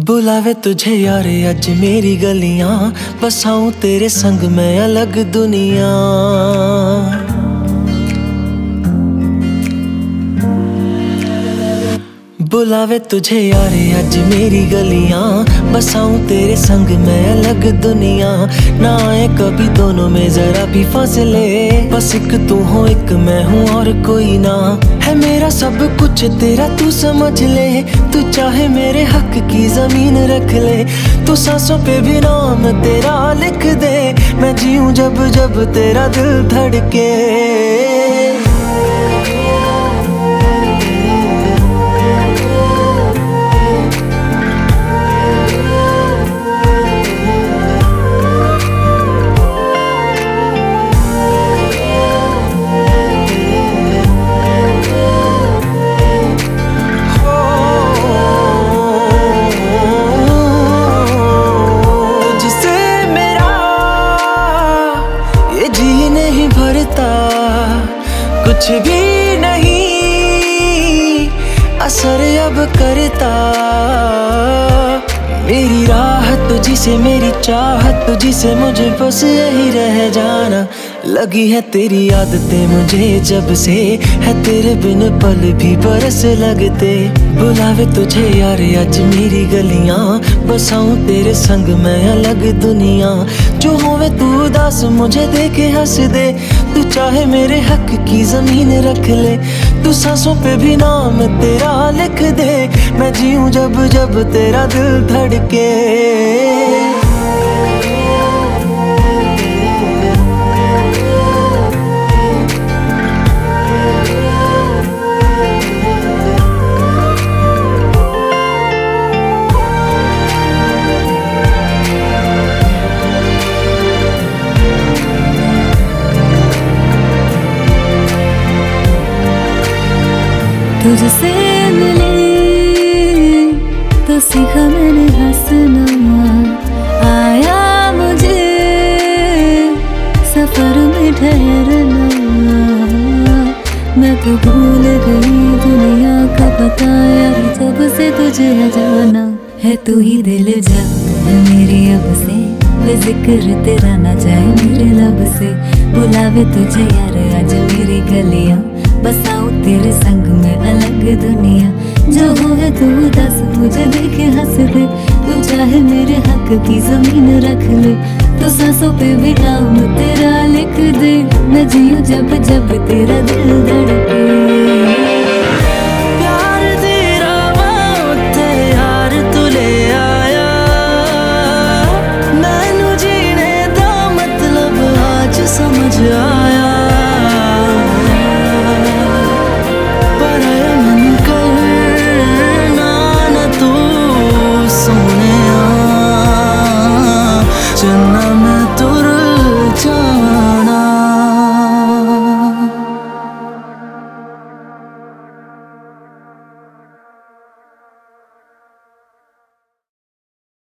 बुलावे तुझे यारे अज मेरी गलियां, बसाऊं तेरे संग मैं अलग दुनिया। बुलावे तुझे यारे अज मेरी गलियां, बसाऊं तेरे संग मैं अलग दुनिया। ना आए कभी दोनों में जरा भी फासले, बस एक तू हो एक मैं हूँ और कोई ना। है मेरा सब कुछ तेरा तू समझ ले, तू चाहे मेरे हक की जमीन रख ले। तू सांसों पे भी नाम तेरा लिख दे, मैं जीऊं जब जब तेरा दिल धड़के। कुछ भी नहीं असर अब करता, मेरी राह तुझी से मेरी चाहत तुझी से, मुझे बस यही रह जाना। लगी है तेरी आदतें मुझे जब से, है तेरे बिन पल भी बरस लगते। बुलावे तुझे यार अज मेरी गलियां, बसाऊं तेरे संग मैं अलग दुनिया। जो होवे तू उदास मुझे देखे हंस दे, तू चाहे मेरे हक की जमीन रख ले। तू सांसों पे भी नाम तेरा लिख दे, मैं जीऊं जब जब तेरा दिल धड़के। तुझसे मिली तो सीखा मैंने हंसना, आया मुझे सफर में ठहरना। मैं तो भूल गई दुनिया का पता यार, जब से तुझे जाना है। तू ही दिल जा है मेरी अब से, बेजिक्र तेरा ना जाए मेरे लब से। बुलावे तुझे यार आज मेरी गलियां, बसाऊं तेरे संग में अलग दुनिया। जो होवे तू दस मुझे देखे हंस दे, तू चाहे मेरे हक की जमीन रख ले। तो सांसों पे भी नाम तेरा लिख दे, मैं जीऊं जब जब तेरा दिल धड़के।